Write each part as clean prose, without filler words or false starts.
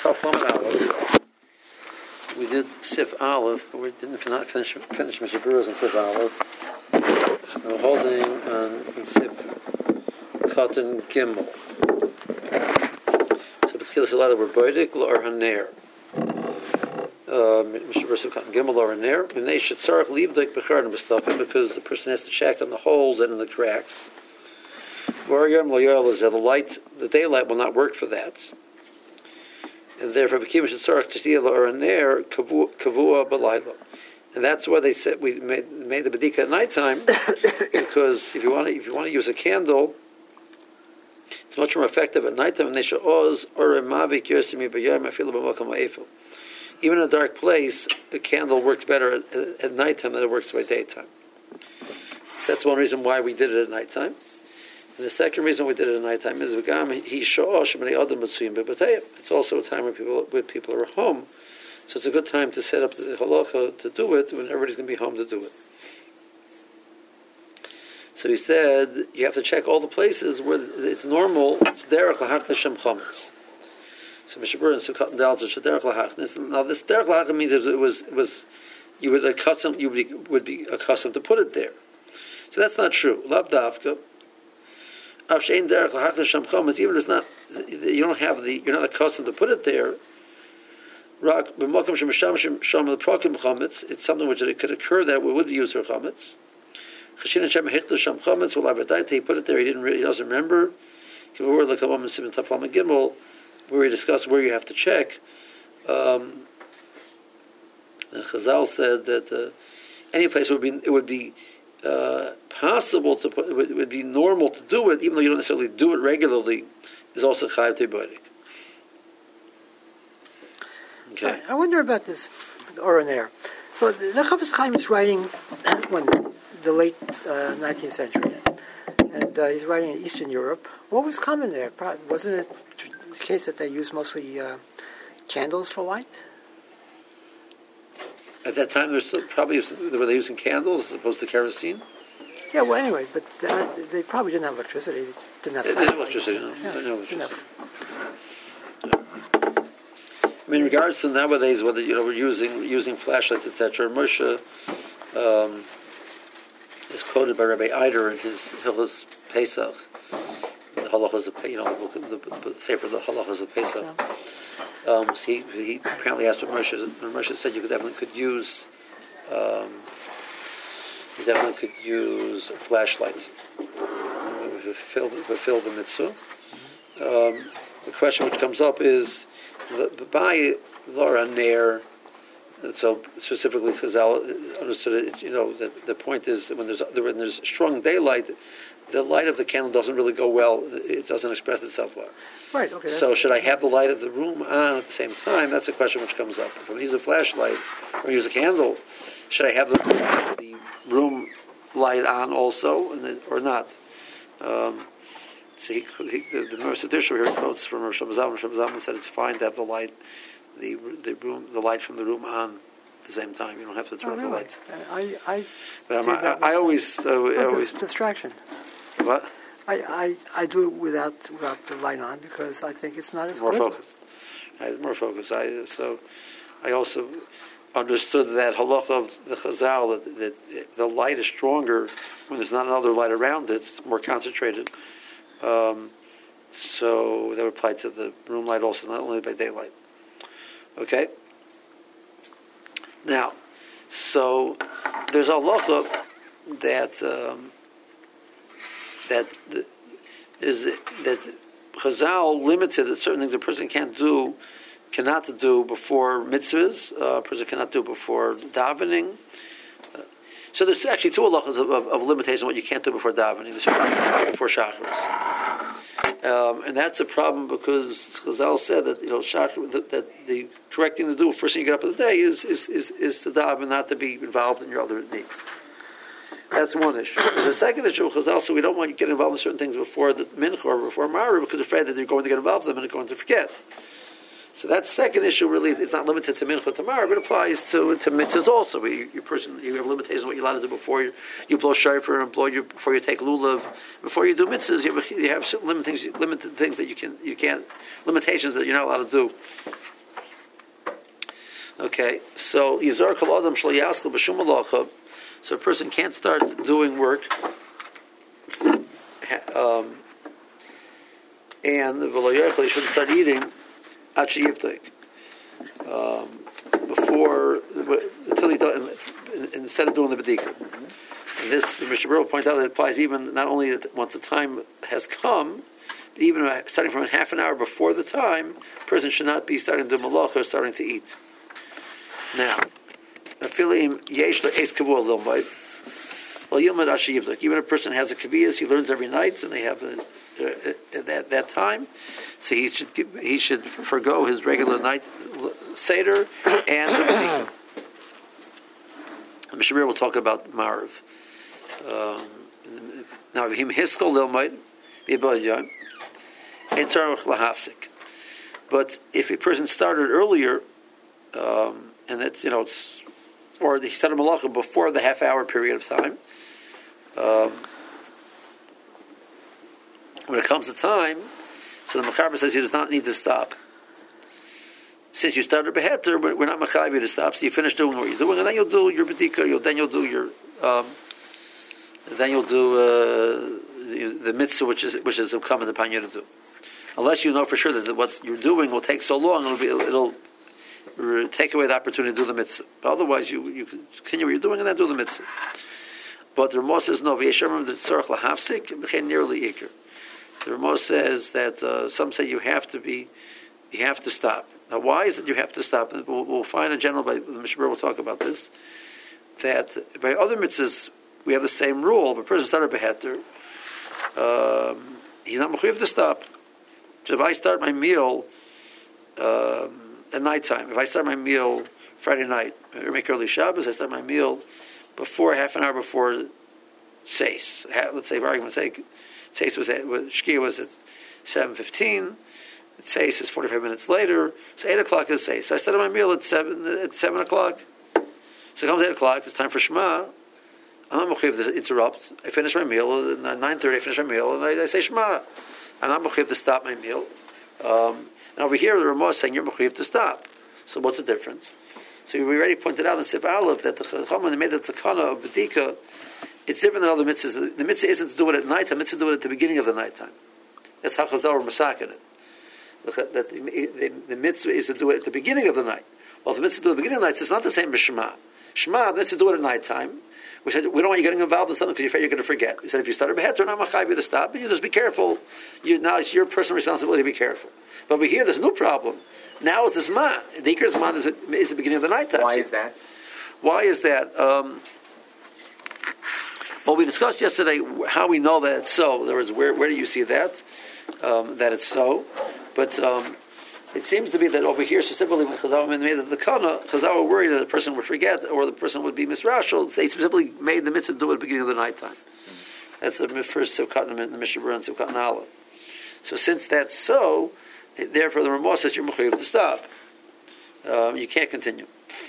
Taf Lamed Aleph. We did Sif Aleph, but we didn't not finish Mishnah Berurah in Sif Aleph. We're holding on Sif Katan Gimel. So B'tchilas Alada we're Boidik L'Or Haner. Mishnah Berurah Sif Katan Gimel L'Or Haner. And they should tzarech livdek b'char b'stakim because the person has to check on the holes and in the cracks. The light, the daylight will not work for that. And therefore, and that's why they said we made the bedika at nighttime, because if you want to use a candle, it's much more effective at nighttime. Even in a dark place, a candle works better at nighttime than it works by daytime. So that's one reason why we did it at nighttime. And the second reason we did it at nighttime is it's also a time when people are home, so it's a good time to set up the halacha to do it when everybody's going to be home to do it. So he said you have to check all the places where it's normal. It's derech lahachnas shem chametz. So Mishnah Berurah and Sukkot and Dalta derech lahachnas. Now this derech lahachnas means it was you would be accustomed to put it there. So that's not true. Lav dafka. Even it's not, you're not accustomed to put it there. It's something which it could occur that we would use for chametz. He put it there. He doesn't remember. Where he discussed where you have to check. Chazal said that any place it would be possible to put, it would be normal to do it, even though you don't necessarily do it regularly, is also chayav teibodik. Okay. I wonder about this Or Haner. So the Chafetz Chaim is writing when the late 19th century, and he's writing in Eastern Europe. What was common there? Wasn't it the case that they used mostly candles for light? At that time, were they using candles as opposed to kerosene? Yeah, well, anyway, but they probably didn't have electricity. They didn't have electricity. No electricity. I mean, in regards to nowadays, whether we're using flashlights, etc. Moshe is quoted by Rabbi Eider in his Hilchos Pesach, the halachos of the sefer the halachos of Pesach. So he apparently asked Moshe said you definitely could use flashlights. We fulfill the mitzvah. The question which comes up is by L'Or Haner. So specifically, Chazal understood it. That the point is when there's strong daylight, the light of the candle doesn't really go well. It doesn't express itself well. Right. Okay. So should I have the light of the room on at the same time? That's a question which comes up. If I use a flashlight or use a candle, should I have the room light on also, or not? The Mercer Disher here quotes from Rosh Hashanah. Rosh Hashanah said it's fine to have the light, the light from the room on at the same time. You don't have to turn off the lights. I always distraction. What? I do it without the light on because I think it's not as more good. More focused. I also understood that halacha of the Chazal that the light is stronger when there's not another light around it. It's more concentrated. So that would apply to the room light also, not only by daylight. Okay. Now, so there's a halacha that Chazal limited that certain things a person cannot do before mitzvahs. A person cannot do before davening. So there's actually two halachas of limitation what you can't do before davening, before shacharis. And that's a problem because Chazal said that that the correct thing to do first thing you get up in the day is to daven, not to be involved in your other needs. That's one issue. The second issue, Chazal said we don't want you to get involved in certain things before the mincha or before Mara because they're afraid that you're going to get involved in them and they're going to forget. So that second issue really it's not limited to mincha tomorrow, but applies to mitzvahs also. You have limitations on what you're allowed to do before you blow shofar and before you take lulav. Before you do mitzvahs, you have certain limitations that you can't limitations that you're not allowed to do Okay, so Yizar Kol Adam Shlo Yaskal B'Shum Malacha. So a person can't start doing work, and V'lo Yochel, he shouldn't start eating Achi Yivtek before until he does, instead of doing the B'dika. And this, the Mishnah Berurah points out, that it applies even not only once the time has come, but even starting from half an hour before the time, a person should not be starting to do malacha or starting to eat. Now, even a person has a kaviyas, he learns every night, and they have that time, so he should forgo his regular night seder and the b'dika. Mishnah Berurah will talk about Marav. Now, him hiskol lilmaid b'yom etzarach lahafsik. But if a person started earlier, and that's or he started malacha before the half-hour period of time, when it comes to time, so the Mechaber says he does not need to stop. Since you started beheter, we're not mechayiv you to stop. So you finish doing what you're doing, and then you'll do your bedika. Then you'll do the mitzvah, which is incumbent upon you to do. Unless you know for sure that what you're doing will take so long, it'll take away the opportunity to do the mitzvah. But otherwise, you can continue what you're doing and then do the mitzvah. But the Ramah says no. The tzarach lahafsik b'chein nearly ikr. The Ramah says that some say you have to stop. Now, why is it you have to stop? We'll find in general, by the Mishnah Berurah will talk about this, that by other mitzvahs we have the same rule. But a person started beheter, he's not mechuyev to stop. So if I start my meal at nighttime, if I start my meal Friday night, or make early Shabbos, I start my meal half an hour before Seis. Let's say, for argument's sake, Seis Shkia was at 7:15. Seis is 45 minutes later, so 8 o'clock is Seis. So I started my meal at 7 o'clock. So it comes 8 o'clock, it's time for Shema. I'm not mechuyev to interrupt. I finish my meal, at 9:30 I finish my meal, and I say Shema. I'm not mechuyev to stop my meal. And over here, the Ramah is saying you're mechuyev to stop. So what's the difference? So we already pointed out in Sif Aleph that the Chacham, when they made the takana of B'dika, it's different than other mitzvahs. The mitzvah isn't to do it at night, the mitzvah to do it at the beginning of the nighttime. That's how Chazal were masakin it. That the mitzvah is to do it at the beginning of the night. Well, if the mitzvah to do it at the beginning of the night, it's not the same as Shema. Shema, the mitzvah to do it at nighttime, which we don't want you getting involved in something because you're afraid you're going to forget. He said, if you start a beheter, not machayev you to stop, but you just be careful. Now it's your personal responsibility to be careful. But over here, there's no problem. Now it's the Zman. The Iker Zman is the beginning of the nighttime. Why is that? Well, we discussed yesterday how we know that it's so. In other words, where do you see that? That it's so. But it seems to be that over here, specifically when Chazal made the Kana, Chazal were worried that the person would forget or the person would be misrashal. They specifically made the mitzvah do it at the beginning of the nighttime. That's the first Sivkat in the Mishnah Berurah and Sivkat Nala. So since that's so, therefore the Ramah says you're mechuyev to stop. You can't continue.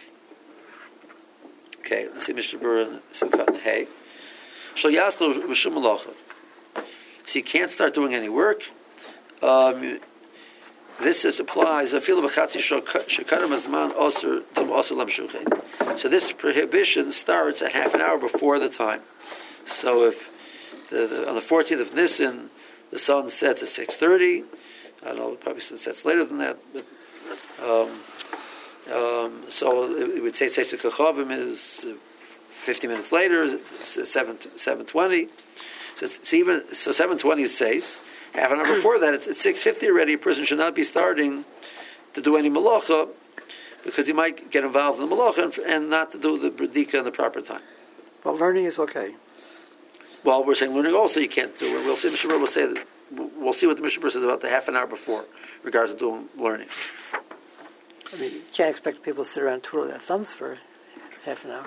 Okay, let's see Mishnah Berurah and Sivkat Hey. Shal Yaslo Rishum Malacha. So you can't start doing any work. This applies. So this prohibition starts a half an hour before the time. So if on the 14th of Nisan the sun sets at 6:30, I don't know, probably sets later than that, but so it would say Seis Kachavim is 50 minutes later, 7:20. So 7:20 is Seis. Half an hour before that, it's 6:50 already. A person should not be starting to do any malacha because he might get involved in the malacha and not to do the b'dika in the proper time. Well, learning is okay. Well, we're saying learning also you can't do it. We'll see. Mishnah Berurah will say that. We'll see what the Mishnah Berurah says about the half an hour before, regards to doing learning. I mean, you can't expect people to sit around and twiddle their thumbs for half an hour.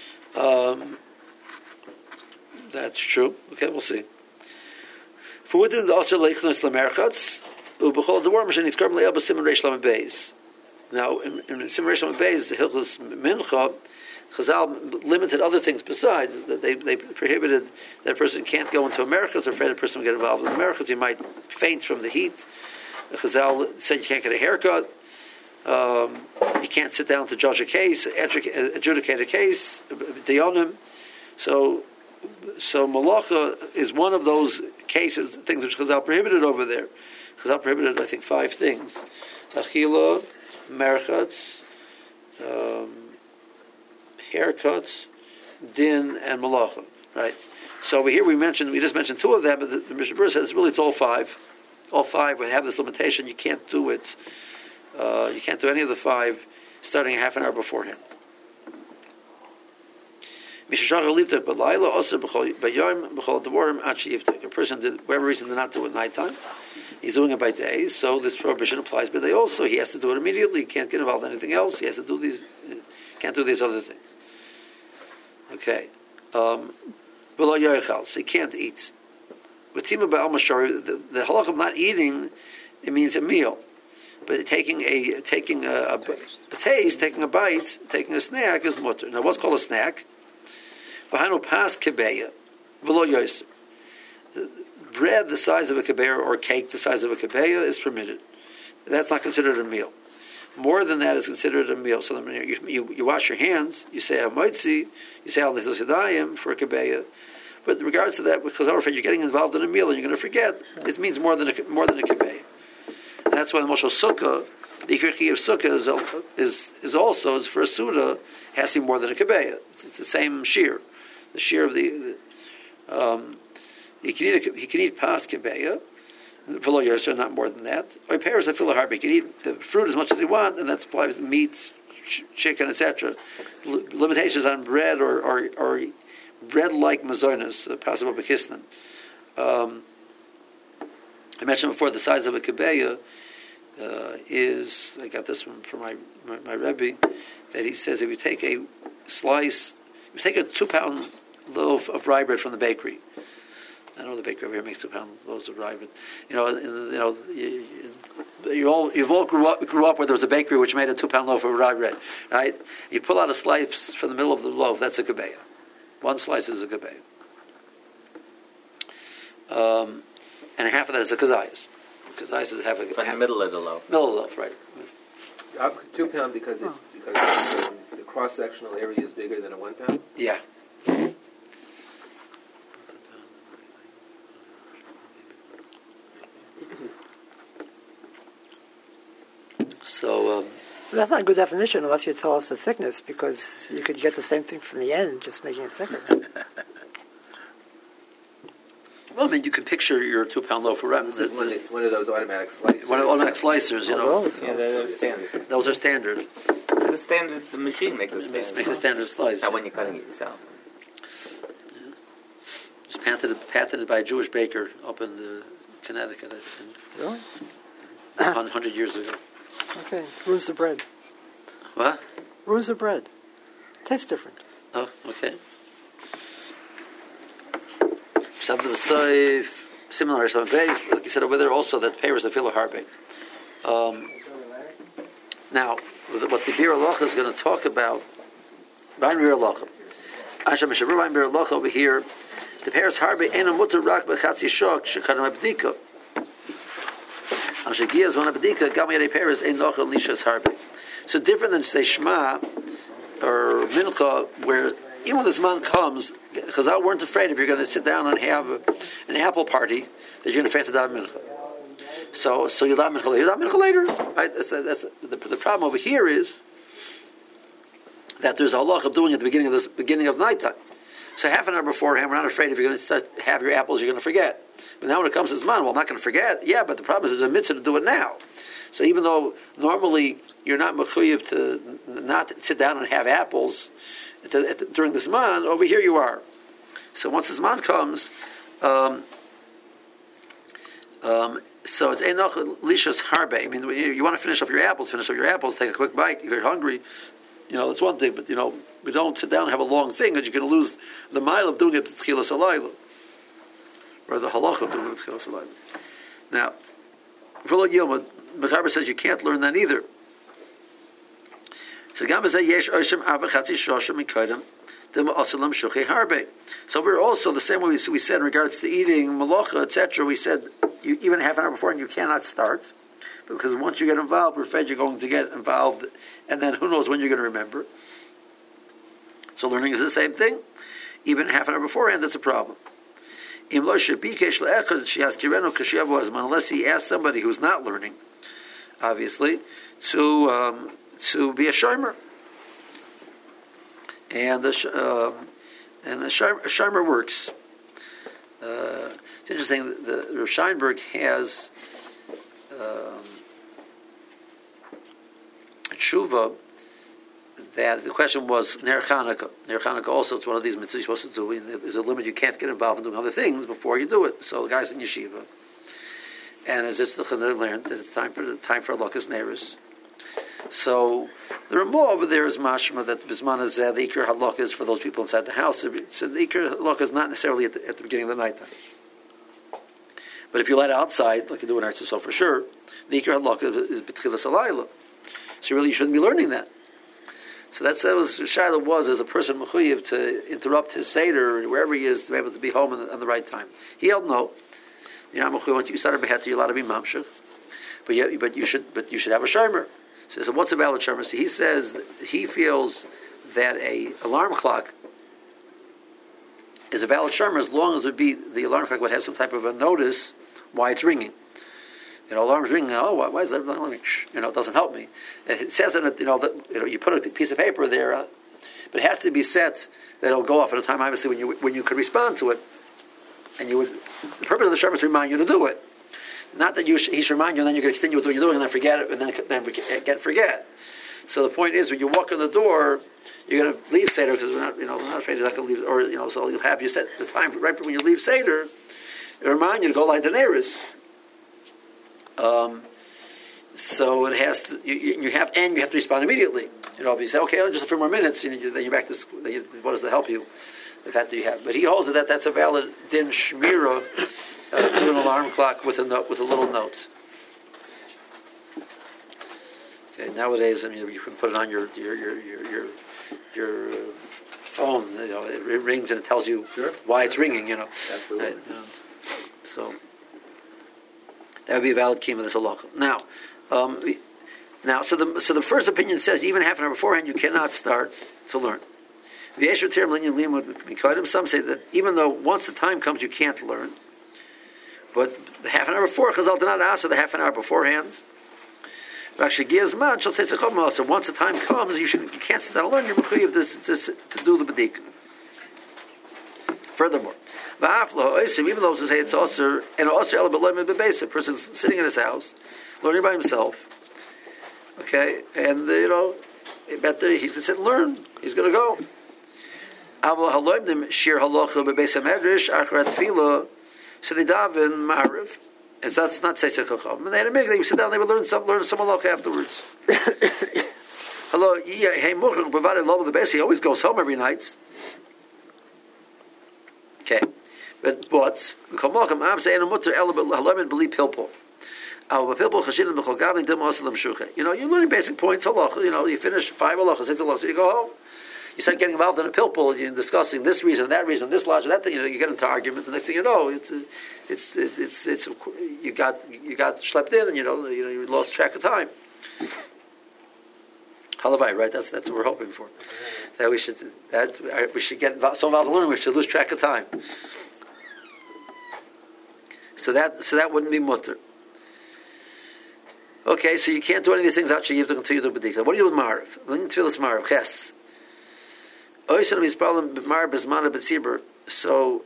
That's true. Okay, we'll see. For what did the Asher Leichnos Lamerchatz? Ubechol the Warmish and he's currently able to Simon Reish Lamed Beis. Now, in Simon Reish Lamed Beis, the Hilchos Mincha, Chazal limited other things besides. That they prohibited that a person can't go into Americas, or afraid a person will get involved in Americas. He might faint from the heat. Chazal said you can't get a haircut. You can't sit down to judge a case, adjudicate a case, dayanim. So malacha is one of those cases, things which Chazal prohibited over there. Chazal prohibited, I think, 5 things: achila, merchatz, haircuts, din, and malacha. Right. So over here we just mentioned 2 of them, but the Mishnah Berurah says really it's all 5. All 5 would have this limitation. You can't do it. You can't do any of the 5 starting a half an hour beforehand. A person did, whatever reason, did not do it nighttime. He's doing it by day, so this prohibition applies by day also. He has to do it immediately. He can't get involved in anything else. He has to do these. Can't do these other things. Okay. So he can't eat. The halach of not eating, it means a meal. But taking a taste, taking a bite, taking a snack is mutter. Now, what's called a snack? Bread the size of a kebeya or cake the size of a kebeya is permitted. That's not considered a meal. More than that is considered a meal. So you wash your hands, you say Hamaitzi, you say Al Nechilus Yadayim for a kebeya. But in regards to that, because I'm afraid you're getting involved in a meal and you're going to forget, it means more than a kebeya. And that's why the Moshe Sukkah, the Ikrichi of Sukkah is also, for a Suda, has to be more than a kebeya. It's the same shear. The shear of the he can eat pas kebeya, v'lo yosher, not more than that. Or pears I feel hard. He can eat the fruit as much as he wants, and that applies to meats, chicken, etc. Limitations on bread or bread-like mazonos, possible bekisnan. I mentioned before the size of a kebeya is. I got this from my Rebbe, that he says if you take a slice, you take a 2-pound loaf of rye bread from the bakery. I know the bakery over here makes 2-pound loaves of rye, but you've all grew up where there was a bakery which made a 2-pound loaf of rye bread, right? You pull out a slice from the middle of the loaf. That's a kebeya. 1 slice is a kebeya, and half of that is a kazayas. Kazayas is half a from the middle of the loaf. Middle of the loaf, right? 2 pound because the cross sectional area is bigger than a 1 pound. Yeah. So that's not a good definition unless you tell us the thickness, because you could get the same thing from the end, just making it thicker. Well, I mean, you can picture your 2-pound loaf of rye. It's one of those automatic slicers. One of the automatic slicers, Yeah, those standard. Those are standard. It's a standard. The machine makes a standard. Makes a standard slice. Not when you're cutting it yourself. Yeah. It's patented by a Jewish baker up in Connecticut. Really? 100 years ago. Okay. Ruins the bread. What? Ruins the bread. Tastes different. Oh, okay. Something safe, similar. So base, like you said over there, also that payers the filo harbe. Now, what the Bir Alocha is going to talk about, Bain Bir Alocha. Asha Mishavur Bain Bir Alocha over here, the payers harbe ena mutar rak b'chatzi shok shekadam abdika. Asha Giyaz one abdika gam yadei payers ein nochel lishas harbe. So different than say Shema or Mincha, where even when this man comes, Chazal weren't afraid if you're going to sit down and have an apple party that you're going to faint to daven mincha. So you daven mincha later, right? That's the problem over here is that there's a halach of doing it at the beginning of nighttime. So half an hour beforehand, we're not afraid if you're going to have your apples, you're going to forget. But now when it comes to this man, well, I'm not going to forget. Yeah, but the problem is there's a mitzvah to do it now. So even though normally you're not mechuyev to not sit down and have apples during this man, over here you are. So once this man comes, so it's enoch lishas harbe. I mean, you want to finish off your apples, take a quick bite. You're hungry, it's one thing. But we don't sit down and have a long thing, because you're going to lose the mile of doing it to tchilas halayla, or the halach of doing it to tchilas halayla. Now, v'lo yom, Mechaber says you can't learn that either. So we're also the same way we said in regards to eating malacha, etc. We said you even half an hour before and you cannot start. because once you get involved, we're afraid you're going to get involved, and then who knows when you're going to remember. So learning is the same thing. Even half an hour beforehand, that's a problem. Unless he asks somebody who's not learning, obviously, to be a shomer. And the shomer works. It's interesting. The Rav Scheinberg has a tshuva that the question was Ner Chanukah. Ner Chanukah also, it's one of these mitzvahs you're supposed to do. There's a limit; you can't get involved in doing other things before you do it. So the guy's in yeshiva, and as it's the Chazon learned that it's time for halakas neiros. So the Ramah over there is mashma that bisman is the ikar halakha is for those people inside the house. So the ikar halakha is not necessarily at the beginning of the night time. But if you let it outside, like you do in Eretz Yisrael for sure, the ikar halakha is b'tchilas halayla. So really, you shouldn't be learning that. So that was Shiloh was as a person mechuyev to interrupt his seder wherever he is to be able to be home on the right time. He held no. You're not mechuyev. Once you start a behet, you're allowed to be mamshech. But you should have a shomer. So what's a valid shomer? So he says he feels that a alarm clock is a valid shomer as long as the alarm clock would have some type of a notice why it's ringing. Alarm's ringing. Oh, why is that ringing? It doesn't help me. It says in it, that you put a piece of paper there, but it has to be set that it'll go off at a time, obviously, when you could respond to it, and the purpose of the shomer is to remind you to do it, not that he should remind you, and then you're going to continue with what you're doing, and then forget it, and then forget. So the point is, when you walk in the door, you're going to leave seder because we're not afraid you're not going to leave, or so you'll have you set the time right when you leave seder. It'll remind you to go like the neighbors. So it has to. You have to respond immediately. If you say, "Okay, just a few more minutes," then you're back to school. What does that help you? The fact that you have, but he holds that that's a valid din shmira through an alarm clock with a little note. Okay, nowadays, you can put it on your phone. It rings and it tells you why it's ringing. Absolutely. So. That would be a valid key of this halacha. So the first opinion says even half an hour beforehand you cannot start to learn. Some say that even though once the time comes you can't learn, but the half an hour before Chazal did not ask for the half an hour beforehand. So once the time comes, you can't sit down and learn. You're mechuyev to do the b'dik. Furthermore. Even those who say it's osir and osir a person's sitting in his house, learning by himself. Okay, and better he can sit and learn. He's going to go. So they daven ma'ariv, and so that's not seisei chacham. And they had a minute. They would sit down. They would learn some halacha afterwards. Hello, hey muchach provided love of the base. He always goes home every night. Okay. But you know, you're learning basic points. You finish 5 halachas, 6 halachas, you go home. You start getting involved in a pilpul. You're discussing this reason, that reason, this logic, that thing. You get into argument. The next thing you know, it's you got schlepped in, and you lost track of time. Halavai, right? That's what we're hoping for. That we should get so involved in learning we should lose track of time. So that wouldn't be mutter. Okay, so you can't do any of these things until you do b'dikah. What do you do with marav? Tefillas marav, ches. So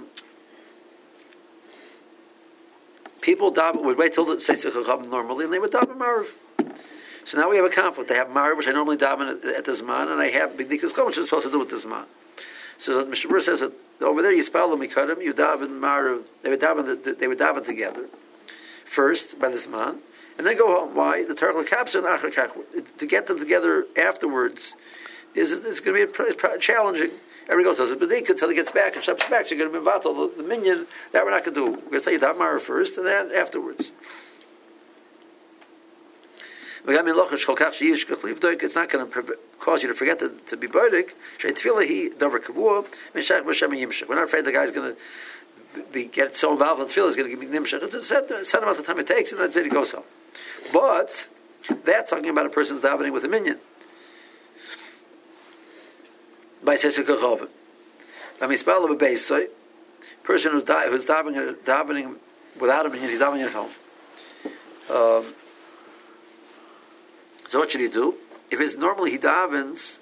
people would wait till the seisei chacham normally, and they would daven marav. So now we have a conflict. I have marav, which I normally daven at the zman, and I have b'dikas chom, which I'm supposed to do with the zman. So the Mishnah says that over there you spell them mikadim, you daven marav. They would daven together first by the zman, and then go home. Why? The Torah capsule and achar to get them together afterwards it's going to be challenging. Everybody goes, does it b'dikah until he gets back and steps back. So you're going to be vatal the minyan. That we're not going to do. We're going to tell you daven marav first, and then afterwards. It's not going to cause you to forget to be bodik. We're not afraid the guy's going to get so involved in tefillah, he's going to be nimshach. It's a set amount of time it takes, and that's it, he goes home. But that's talking about a person's davening with a minion. By Sesek Kachovim. Amispal of a base, person who's davening without a minion, he's davening at home. So what should he do? If it's normally he davens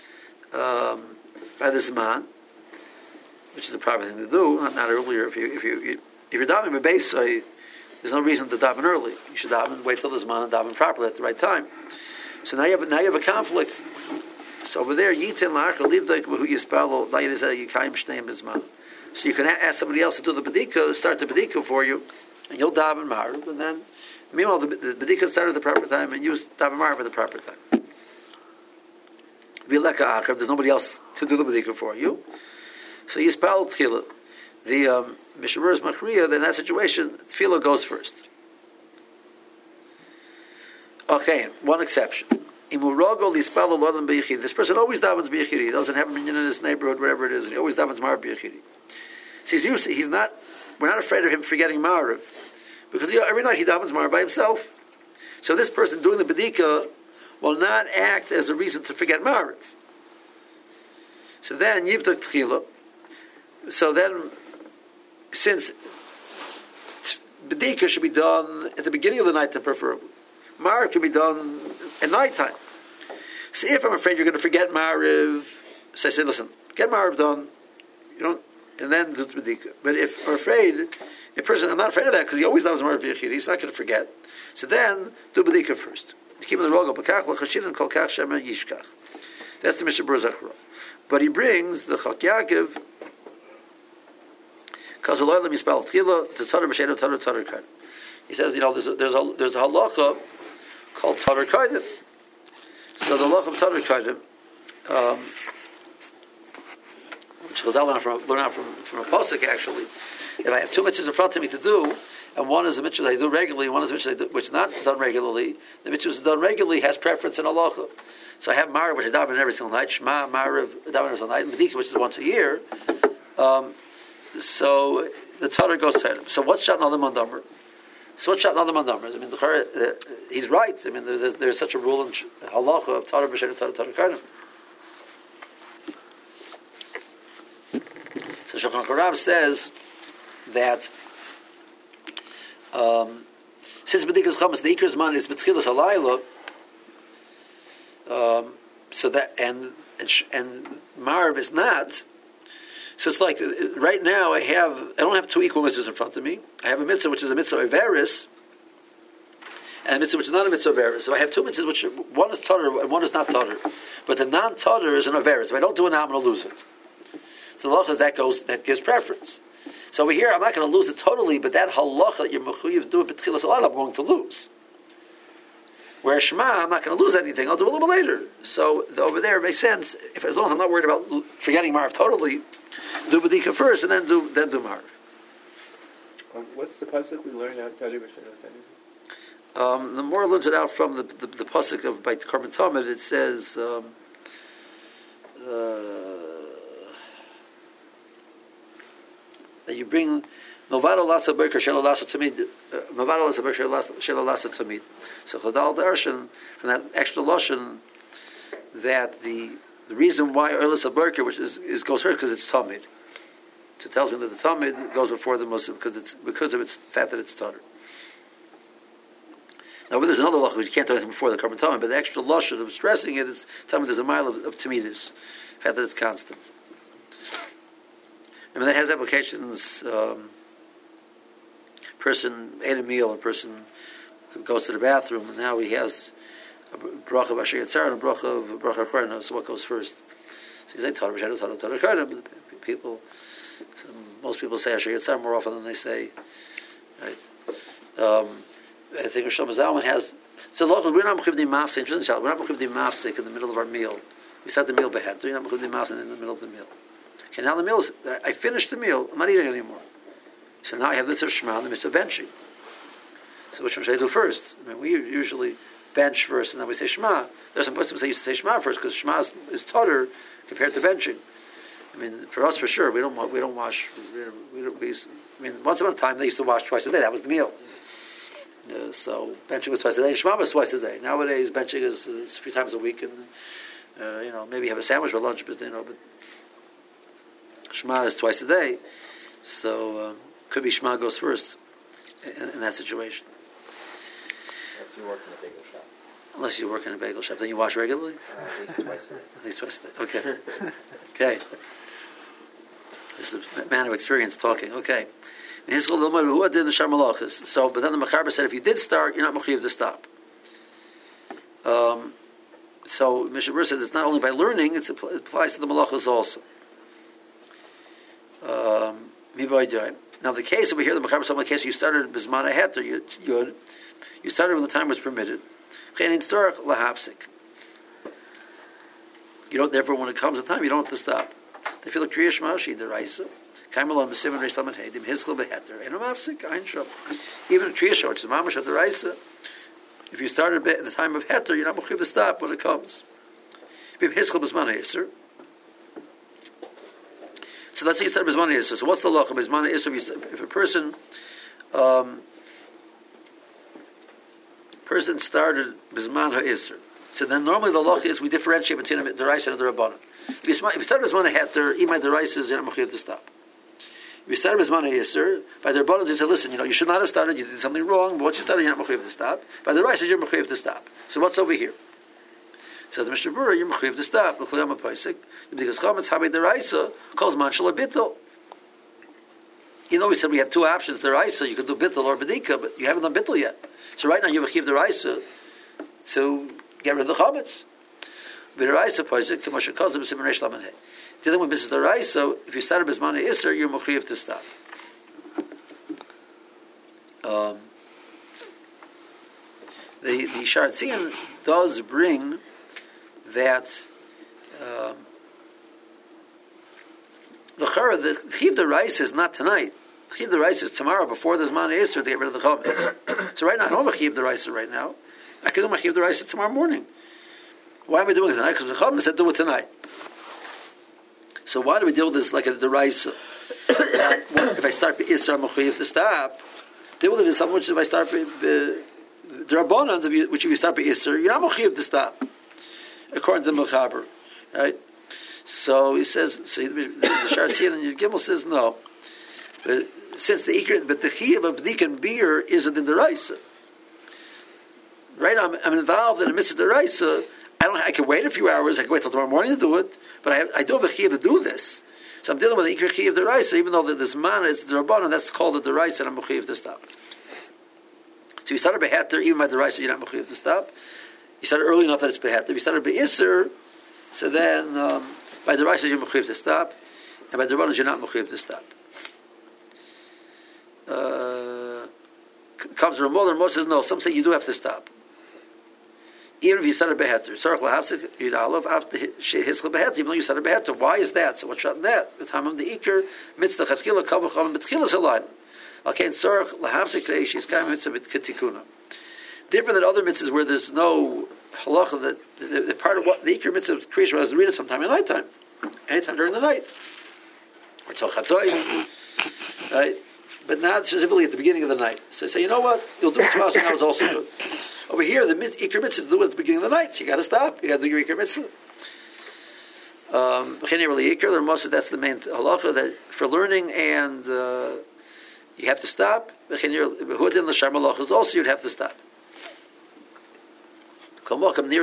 by this man, which is the proper thing to do, not earlier. If you're davening by base, there's no reason to daven early. You should daven, wait till this man and daven properly at the right time. So now you have a conflict. So over there, yitin la'achar livdek who yispalo la'yidizah yikayim shteim bizman. So you can ask somebody else to do the bedika, start the bedika for you, and you'll daven marv, and then meanwhile the bedika started at the proper time, and you daven marv at the proper time. V'leka achar, there's nobody else to do the bedika for you. So yispal tchila. The Mishnah Machriya, then in that situation, tefillah goes first. Okay, one exception. This person always davens b'yechidi. He doesn't have a minion in his neighborhood, whatever it is, and he always davens marv b'yechidi. So he's used to, we're not afraid of him forgetting marv, because every night he davens marv by himself. So this person doing the bedika will not act as a reason to forget marv. So then, yivdak tchila. So then, since bedika should be done at the beginning of the night, preferably, marv can be done at nighttime. So if I'm afraid you're going to forget marv, so I say, listen, get marv done, and then do bedika. But if I'm afraid, I'm not afraid of that because he always loves marv b'yechid. He's not going to forget. So then do bedika first. Keep in the rogo b'kach l'chashin kol kach shema yishkach. That's the Mishnah Berurah Zechariah. But he brings the Chak Yaakov. He says, there's a halacha called Tadar Kaidim. So the halacha of Tadar Kaidim, which Chazal learn out from a pasuk actually. If I have two mitzvahs in front of me to do, and one is a mitzvah that I do regularly, and one is a mitzvah which is not done regularly, the mitzvah that's done regularly has preference in halacha. So I have Marav, which I daven every single night, Shema, Marav, daven every single night, and Medika, which is once a year. So the Torah goes to him. So what's Shat Nadam Mandamer? So what's Shat Nadam Mandamer? I mean, he's right. I mean, there's such a rule in halacha of Torah b'shem Torah Kardim. So Shulchan Aruch says that since B'dikas Chamas the Iker's man is B'tchilas Halayla, so that and Marv is not. So it's like right now I don't have two equal mitzvahs in front of me. I have a mitzvah which is a mitzvah Averis, and a mitzvah which is not a mitzvah Averis. So I have two mitzvahs which one is Tadar and one is not Tadar. But the non-Tadar is an Averis. If I don't do it now, I'm going to lose it. So the halacha that gives preference. So over here I'm not going to lose it totally, but that halacha that you're mechuyev do it b'tchilas halayla, I'm going to lose. Whereas Shema, I'm not going to lose anything. I'll do a little bit later. So over there it makes sense. As long as I'm not worried about forgetting Marv totally, do B'dika first and then do Marv. What's the pasuk we learned out? The more learns it out from the pasuk of by Korban Tamid. It says that you bring Novado Lasa Berker Shelo Lasa Tamid. Novado Lasa Berker Shelo Lasa Tamid. So Chadal Darshan from that extra lashon that the reason why Erlis Berker, which is goes first because it's Tamid. So it tells me that the Tamid goes before the Muslim because of its fact that it's Tatar. Now, there's another lashon which you can't do anything before the Korban Tamid, but the extra lashon of stressing it is telling me there's a mile of Tamidus, the fact that it's constant. I mean, that has applications. Person ate a meal, a person goes to the bathroom, and now he has a bracha of Asher Yitzhar and a bracha of bracha Achorna. So what goes first? So you say Torah B'Shem Torah Achorna. Most people say Asher Yitzhar more often than they say. Right? I think Shlomo Zalman has. So we're not mechuvdim mafsek. We're not mechuvdim mafsek in the middle of our meal. We start the meal behet. We're not mechuvdim mafsek in the middle of the meal. Okay, now the meal is. I finished the meal. I'm not eating anymore. So now I have the mitzvah Shema and the mitzvah benching. So which one should I do first? I mean, we usually bench first and then we say Shema. There's some Muslims that used to say Shema first because Shema is taller compared to benching. I mean, for us, for sure, we don't wash. I mean, once upon a time they used to wash twice a day. That was the meal. So benching was twice a day. Shema was twice a day. Nowadays, benching is a few times a week, and maybe have a sandwich for lunch, but but Shema is twice a day. So could be Shema goes first in that situation. Unless you work in a bagel shop. Unless you work in a bagel shop, then you wash regularly. At least twice a day. At least twice a day. Okay. Okay. This is a man of experience talking. Okay. So, but then the Mechaber said, if you did start, you're not mechuyev to stop. So Mishnah Berurah says it's not only by learning; it applies to the malachas also. Now the case over here, the Mechaber said, the case you started bismana heter, you started when the time was permitted. You don't. Therefore, when it comes to time, you don't have to stop. They feel like Kriya Shema Shi Deraisa. Kaimalon B'Siman Reish Lamed Heidim Hizkel Beheter. Eno Mafsik Ein Shop. Even Kriya Shema, which is Mamash Deraisa, if you started at the time of Heter, you're not mechuyev to stop when it comes. If Hizkel B'Zman Yisr. So let's say you started B'Zman Yisr. So what's the law of B'Zman Yisr? If a person started B'Zman HaYisr. So then normally the law is we differentiate between the Deraisa and the Rabbanan. If you start B'Zman HaHeter, Imai Deraisa, you're not mechuyev to stop. If you start B'Zman HaYisr, by the Rabbanan they say, listen, you should not have started, you did something wrong, but once you started, you're not mechuyev to stop. By the Deraisa, you're mechuyev to stop. So what's over here? So the Mishnah Berurah, you're mechuyev to stop. L'chuyam HaPaisik, because Chametz Habei Deraisa calls Man Shel Bittul. We said we have two options, Deraisa, you can do Bittul or Bedika, but you haven't done Bittul yet. So right now you have a Chiv Deraisa to get rid of the Chametz. B'Deraisa Paisik, K'moshe calls them B'Siman Reish Lamed Hey. Dealing with Mrs. Deraisa, if you started B'Zman HaYisr, you're mechuyev to stop. The Shaar Tziyun does bring that the Chiv Deraisa is not tonight. The Chiv Deraisa is tomorrow before the Zman HaYisr to get rid of the Chametz. So right now I don't have a Chiv Deraisa right now. I can do my Chiv Deraisa tomorrow morning. Why am I doing it tonight? Because the Chametz said do it tonight. So why do we deal with this like a Deraisa? If I start Isra, I'm mechuyev to stop. Deal with it in some which if I start D'Rabbanan, which if you start Isra, you're not mechuyev to stop. According to the Mechaber, right? So he says, the Shaar Tziyun and Gimel says no. But since the Chiyuv of B'dik and Beer is in the Deraisa. Right now I'm involved in the midst of Deraisa. I can wait a few hours. I can wait till tomorrow morning to do it, but I do have a chiyuv to do this. So I'm dealing with the ikar chiyuv deraisa, even though this man is the rabbanon. That's called the deraisa, and I'm mechuyev to stop. So you started beheter, even by deraisa, you're not mechuyev to stop. You started early enough that it's beheter. If you started beiser, so then by deraisa you're mechuyev to stop, and by rabbanon you're not mechuyev to stop. Comes Ramon, and says no. Some say you do have to stop. Even if you started beheter, Sarach lahavsik yudalav after hiskel beheter, even though you started beheter, why is that? So what's shot that? The time of the ikar mitzvah chachila kavacham betchila salayla. Okay, and Sarach lahavsik she's kaim mitzvah b'ketikuna. Different than other mitzvahs where there's no halacha that the part of what the ikar mitzvah creation was to read it sometime at nighttime, anytime during the night, or till chatzos, right? But not specifically at the beginning of the night. So say, you know what? You'll do it to us, and that was also good. Over here, the Ikar Mitzvah to do it at the beginning of the night. So you got to stop. You got to do your Ikar Mitzvah. That's the main halacha that for learning, and you have to stop. Also, you'd have to stop. So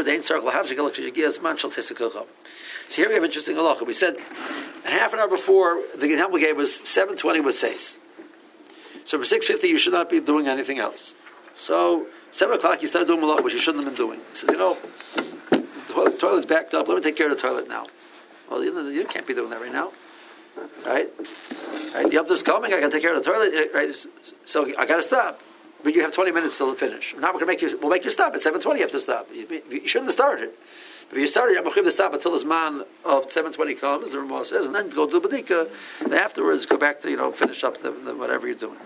here we have interesting halacha. We said a half an hour before the example we gave was 7:20 was seis. So for 6:50 you should not be doing anything else. So 7 o'clock you started doing malach, which you shouldn't have been doing. He says, the toilet's backed up. Let me take care of the toilet now. Well, you can't be doing that right now, right? The Yom coming. I got to take care of the toilet, right? So I got to stop. But you have 20 minutes till finish. Now we'll make you stop at 7:20. You have to stop. You shouldn't have started. But if you started, you're to stop until this man of 7:20 comes, the Ramah says, and then go do Badika, and afterwards go back to finish up the whatever you're doing.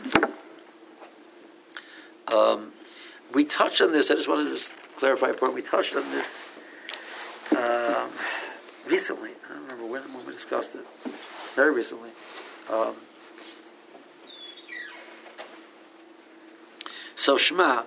We touched on this. I just want to clarify a point. We touched on this recently. I don't remember when we discussed it. Very So Shema.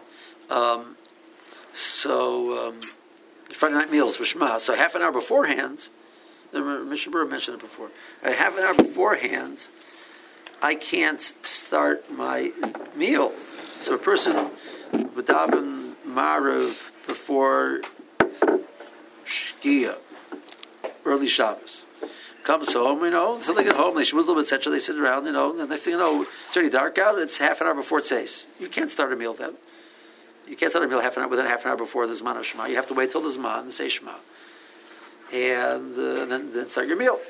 Friday night meals with Shema. So half an hour beforehand, the Mishnah Berurah mentioned it before. Half an hour beforehand, I can't start my meal. So a person would daven Marav before Shkia, early Shabbos. Comes home, so they get home, they shmuzel, etc. They sit around, and the next thing you know, it's already dark out. It's half an hour before it says. You can't start a meal then. You can't start a meal within half an hour before the Zman of Shema. You have to wait till the Zman and say Shema, and then start your meal.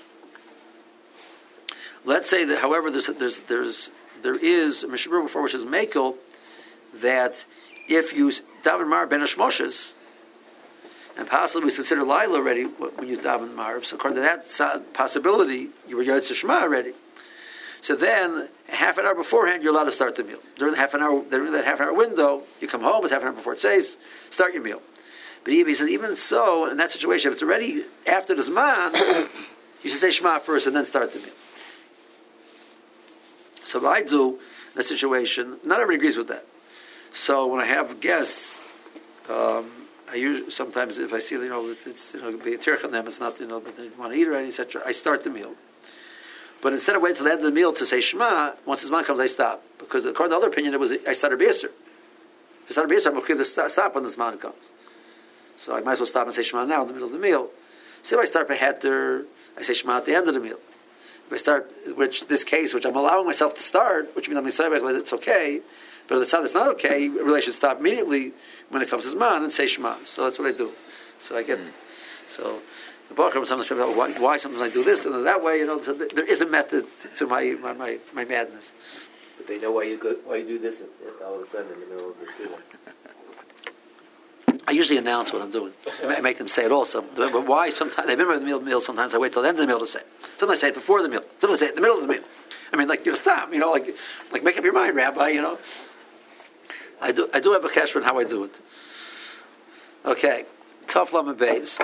Let's say that, however, there is a Mishnah Berurah before which is Mekel, that if you daven Mar ben Hashmoshes, and possibly we consider Laila already when you daven Mar, so according to that possibility, you were Yotze Shema already. So then, half an hour beforehand, you're allowed to start the meal. During that half an hour window, you come home, it's half an hour before it says, start your meal. But he says, even so, in that situation, if it's already after the Zman, you should say Shema first and then start the meal. So what I do in that situation, not everybody agrees with that. So when I have guests, I usually sometimes if I see it's be a tirch on them, it's not that they want to eat already, etc. I start the meal, but instead of waiting till the end of the meal to say Shema, once the Zman comes, I stop, because according to the other opinion, it was I started B'Yisr. If I started B'Yisr, I'm okay to stop when the Zman comes. So I might as well stop and say Shema now in the middle of the meal. So if I start Beheter, I say Shema at the end of the meal. If I start, which I'm allowing myself to start, which means I'm saying it's okay, but if it's not okay, really I should stop immediately when it comes to Zman and say Shema. So that's what I do. So I get, so the Baruch sometimes talks about why sometimes I do this and that way, so there is a method to my madness. But they know why you do this all of a sudden in the middle of the season. I usually announce what I'm doing. I make them say it also. But why sometimes, they've been in the meal, sometimes I wait till the end of the meal to say it. Sometimes I say it before the meal. Sometimes I say it in the middle of the meal. I mean, stop, like make up your mind, Rabbi, I do have a cheshbon on how I do it. Okay. Tov Lamed Beis.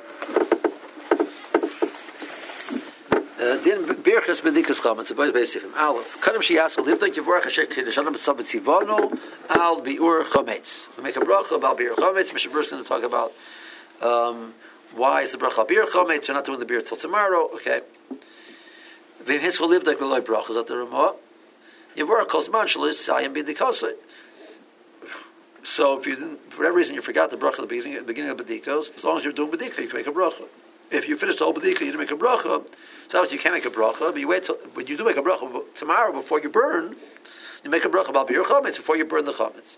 Din birchas b'dikas chametz. Boys basically. Aleph. Kadam sheyasol livdok yivorach asher kiddushana b'tzavit tzivonu al biur chametz. We make a bracha about biur chametz. Mishnah Berurah is going to talk about why is the bracha biur chametz. We're not doing the beer till tomorrow. Okay. V'im hiskol livdok v'loy bracha. Is that the Ramah? Yivorach kol zman shelo yisayim b'dikasei. So if you didn't, for whatever reason you forgot the bracha at the beginning of B'dikos, as long as you're doing B'dika, you can make a bracha. If you finish the whole B'dika, you didn't make a bracha, so obviously you can't make a bracha, but you wait till, when you do make a bracha tomorrow before you burn, you make a bracha about B'ir Chametz before you burn the Chametz.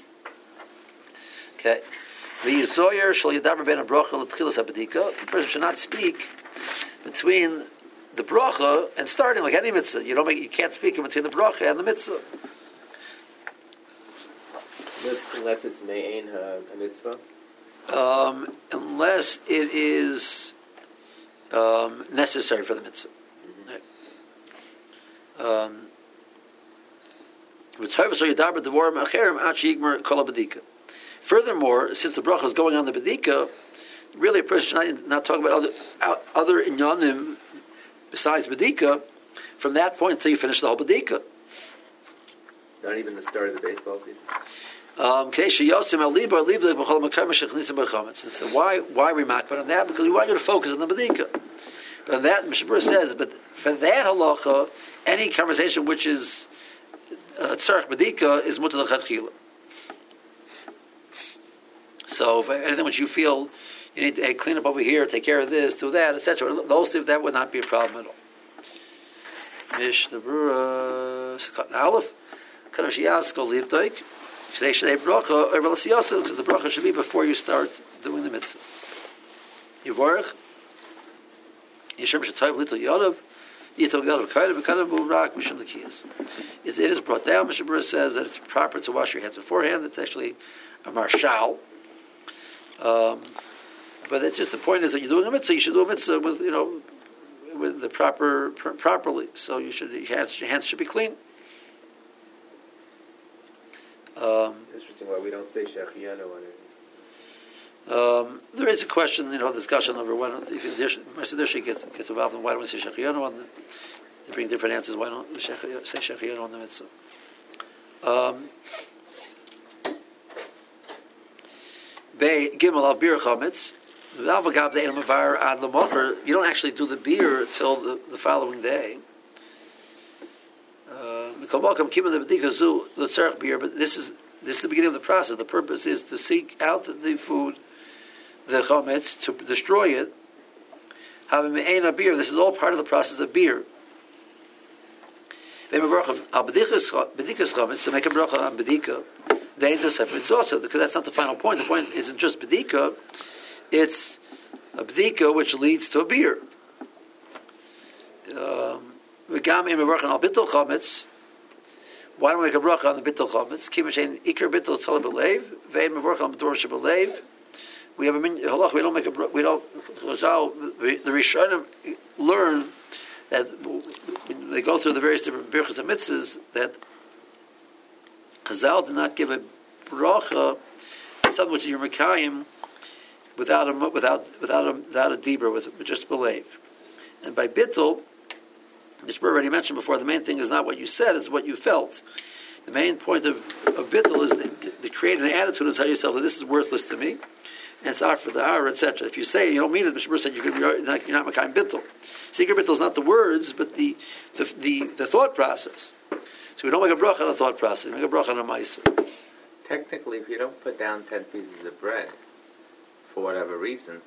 Okay. The Yisoyer shall yadaber ben a bracha l'tchilas ha-B'dika. The person should not speak between the bracha and starting, like any mitzvah. You can't speak in between the bracha and the mitzvah. Unless it's me'ein a mitzvah? Unless it is necessary for the mitzvah. Furthermore, since the bracha is going on the bedika, really a person should not talk about other inyanim besides bedika from that point until you finish the whole bedika. Not even the start of the baseball season? So why we makbar on that? Because we want you to focus on the bedika. But on that, Mishnah Berurah says, but for that halacha, any conversation which is tzarech bedika is mutar l'chadchila. So if anything which you feel you need to clean up over here, take care of this, do that, etc., those things, that would not be a problem at all. Mishnah Berurah Aleph Kadosh Yaskol Livdoik. Because the bracha should be before you start doing the mitzvah. Yivorach Yishem Shetayv Little Yodav Yitol Yodav Kaida B'Kadav Burak Mishum L'Kiyas. It is brought down. Mishnah Berurah says that it's proper to wash your hands beforehand. It's actually a marshal. But it's just the point is that you're doing a mitzvah. You should do a mitzvah with with the properly. So your hands should be clean. It's interesting why we don't say Shechianu on it. There is a question, discussion over when Mr. Dishi gets involved in why don't we say Shechianu on they bring different answers. Why don't we say Shechianu on the mitzvah? Gimel al beer chametz. You don't actually do the beer until the following day. But this is the beginning of the process. The purpose is to seek out the food, the chametz, to destroy it. Beer. This is all part of the process of beer. To make a bracha on bedika, it's also because that's not the final point. The point isn't just bedika; it's a bedika which leads to a beer. Why don't we make a bracha on the bittul chametz? Ikar bittul tzala b'leiv, ve'en mevorach on b'dor sheb'leiv. We have a halach. We don't make a. We don't. The Rishonim learn that when they go through the various different birchas and mitzvahs that Chazal did not give a bracha, something which you're mekayim without a dibur, with just believe. And by bittul, this we already mentioned before. The main thing is not what you said; it's what you felt. The main point of bittul is to create an attitude and tell yourself that this is worthless to me. And it's out for the hour, etc. If you say you don't mean it, Mr. said you're not Makayim Bittul. Secret Bittul is not the words, but the thought process. So we don't make a bracha on a thought process. We make a bracha on a ma'aser. Technically, if you don't put down 10 pieces of bread, for whatever reason,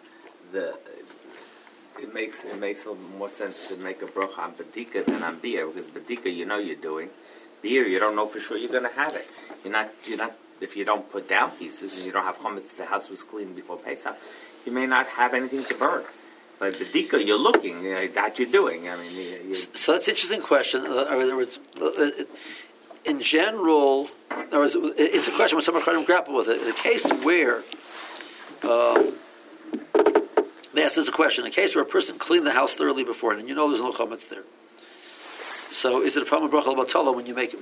it makes a little more sense to make a bracha on bedika than on beer, because bedika you know you're doing. Beer you don't know for sure you're going to have it. You're not. If you don't put down pieces and you don't have chametz, the house was clean before Pesach, you may not have anything to burn. But bedika, you're looking, that you're doing. I mean, so that's an interesting question. In general, it's a question when some Achronim grapple with it. In a case where, they ask this a question, in a case where a person cleaned the house thoroughly beforehand, and you know there's no chametz there. So is it a problem with bracha l'batala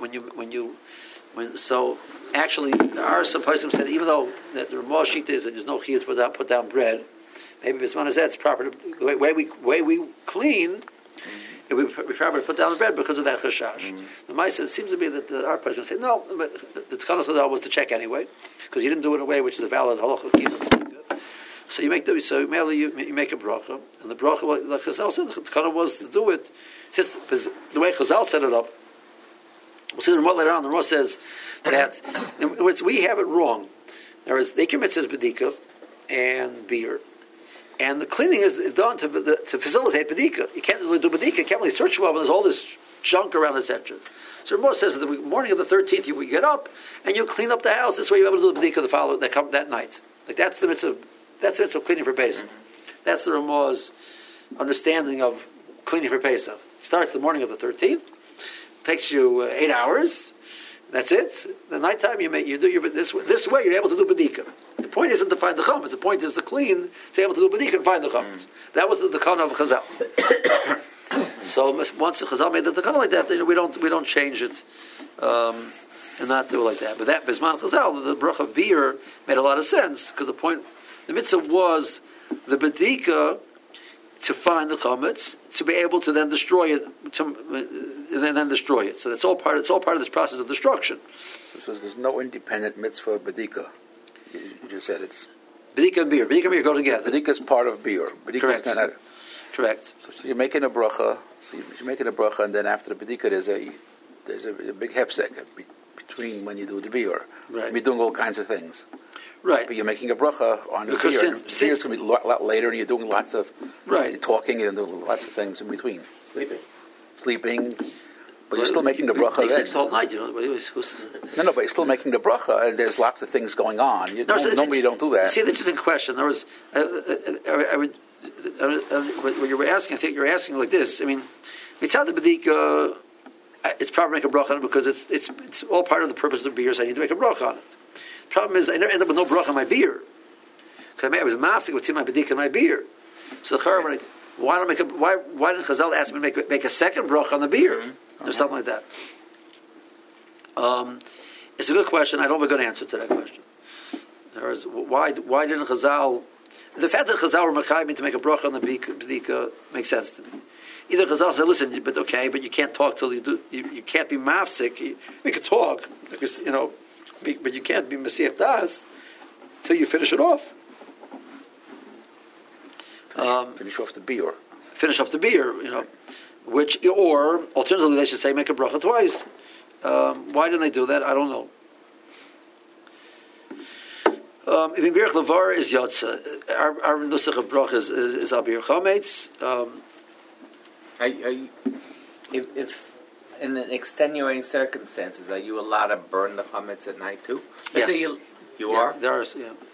so actually, there are some places that even though that the Ramah Shita is that there's no chiyuv to put down bread, maybe if it's one it's proper to, the way we clean, it would be proper to put down the bread because of that chashash. The Maisa, it seems to be that our person say no, but the Tchanas Chazal was to check anyway because you didn't do it in a way which is a valid halacha chiyuv. So you make you make a bracha, and the bracha like Chazal said the Tchanas was to do it. Just the way Chazal set it up. We'll see the Ramah later on. The Ramah says that in words, we have it wrong. There is the Ikar says bedika and beer, and the cleaning is done to facilitate bedika. You can't really do bedika. You can't really search well when there's all this junk around, etc. So Ramah says that the morning of the 13th you get up and you clean up the house. This way you're able to do the bedika that night. Like that's the mitzvah. That's the mitzvah of cleaning for Pesach. That's the Ramah's understanding of cleaning for Pesach. It starts the morning of the 13th. Takes you 8 hours. That's it. The nighttime you do your this way you're able to do bedika. The point isn't to find the chametz. The point is to clean, to be able to do bedika and find the chametz. That was the kana of Chazal. So once the Chazal made the kana like that, we don't change it and not do it like that. But that Bisman Chazal, the bracha of beer made a lot of sense because the mitzvah was the bedika to find the chametz, to be able to then destroy it, and then destroy it. So that's all part. It's all part of this process of destruction. So there's no independent mitzvah of bedika. You just said it's bedika and beer. Bedika and beer go together. Bedika is part of beer. Bedika Correct. Is not Correct. So you're making a bracha. So you're making a bracha, and then after the bedika, there's a big hefsek between when you do the beer. Right. You're doing all kinds of things. Right. But you're making a bracha on the beer. Beer is going to be a lot later, and you're doing lots of talking, and doing lots of things in between. Sleeping. But you're still making the bracha then. The whole night, No, but you're still making the bracha, and there's lots of things going on. Normally you don't do that. See, the interesting question. There was, what you were asking, I think you were asking like this. I mean, mitzad the bedika, it's proper to make a bracha on it because it's all part of the purpose of beer, so I need to make a bracha on it. The problem is, I never end up with no bracha on my beer. Because I was mafsik between my bedika and my beer. So why didn't Chazal ask me to make a second bracha on the beer? Or something like that. It's a good question. I don't have a good answer to that question. Why didn't Chazal... The fact that Chazal were mechayim to make a bracha on the bedika makes sense to me. Either Chazal said, listen, but you can't talk till you do... You can't be mafsik. We could talk, because, but you can't be Mesiach Das till you finish it off. Finish off the beer. Finish off the beer, which, or alternatively, they should say make a bracha twice. Why didn't they do that? I don't know. Ibn Birch Levar is Yotza. Our nusach of bracha is Abir Chametz. If in extenuating circumstances, are you allowed to burn the chametz at night too? Yes. You are? There is, yeah.